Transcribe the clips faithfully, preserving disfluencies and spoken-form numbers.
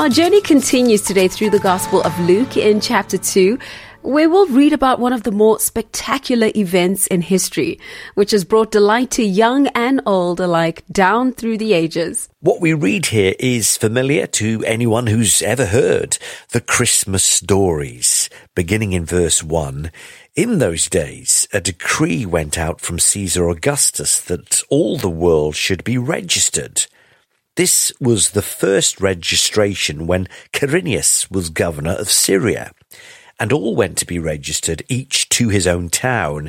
Our journey continues today through the Gospel of Luke in chapter two, where we'll read about one of the more spectacular events in history, which has brought delight to young and old alike down through the ages. What we read here is familiar to anyone who's ever heard the Christmas stories. Beginning in verse one, in those days, a decree went out from Caesar Augustus that all the world should be registered. This was the first registration when Quirinius was governor of Syria, and all went to be registered, each to his own town.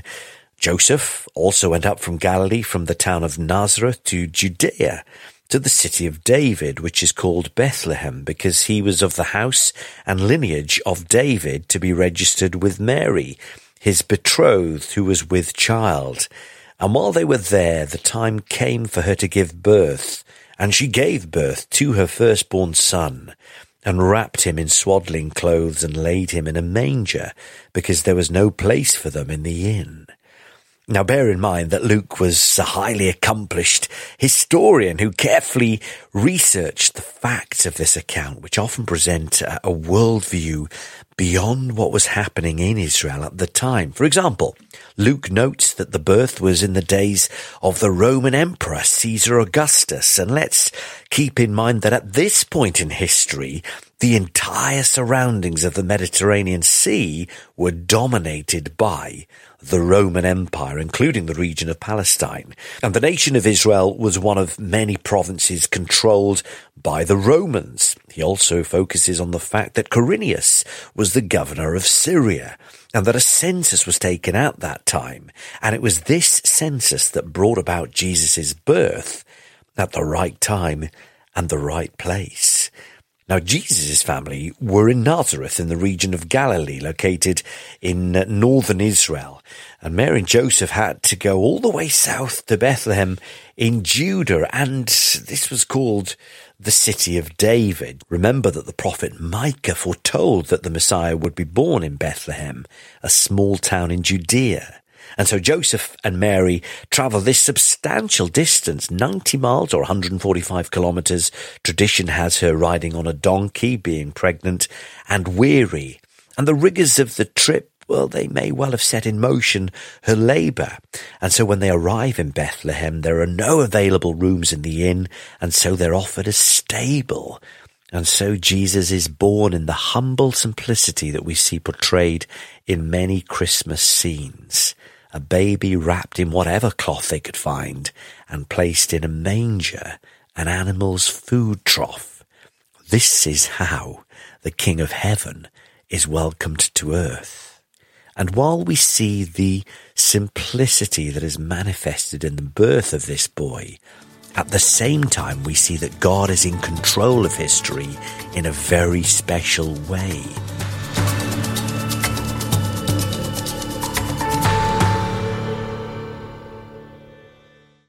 Joseph also went up from Galilee, from the town of Nazareth to Judea, to the city of David, which is called Bethlehem, because he was of the house and lineage of David, to be registered with Mary, his betrothed, who was with child. And while they were there, the time came for her to give birth, and she gave birth to her firstborn son, and wrapped him in swaddling clothes and laid him in a manger, because there was no place for them in the inn. Now bear in mind that Luke was a highly accomplished historian who carefully researched the facts of this account, which often present a, a worldview beyond what was happening in Israel at the time. For example, Luke notes that the birth was in the days of the Roman Emperor Caesar Augustus, and let's keep in mind that at this point in history, the entire surroundings of the Mediterranean Sea were dominated by the Roman Empire, including the region of Palestine. And the nation of Israel was one of many provinces controlled by the Romans. He also focuses on the fact that Quirinius was the governor of Syria, and that a census was taken at that time. And it was this census that brought about Jesus' birth at the right time and the right place. Now, Jesus' family were in Nazareth in the region of Galilee, located in northern Israel. And Mary and Joseph had to go all the way south to Bethlehem in Judah, and this was called the city of David. Remember that the prophet Micah foretold that the Messiah would be born in Bethlehem, a small town in Judea. And so Joseph and Mary travel this substantial distance, ninety miles or one hundred forty-five kilometers. Tradition has her riding on a donkey, being pregnant and weary. And the rigors of the trip, well, they may well have set in motion her labor. And so when they arrive in Bethlehem, there are no available rooms in the inn, and so they're offered a stable. And so Jesus is born in the humble simplicity that we see portrayed in many Christmas scenes. A baby wrapped in whatever cloth they could find and placed in a manger, an animal's food trough. This is how the King of Heaven is welcomed to earth. And while we see the simplicity that is manifested in the birth of this boy, at the same time we see that God is in control of history in a very special way.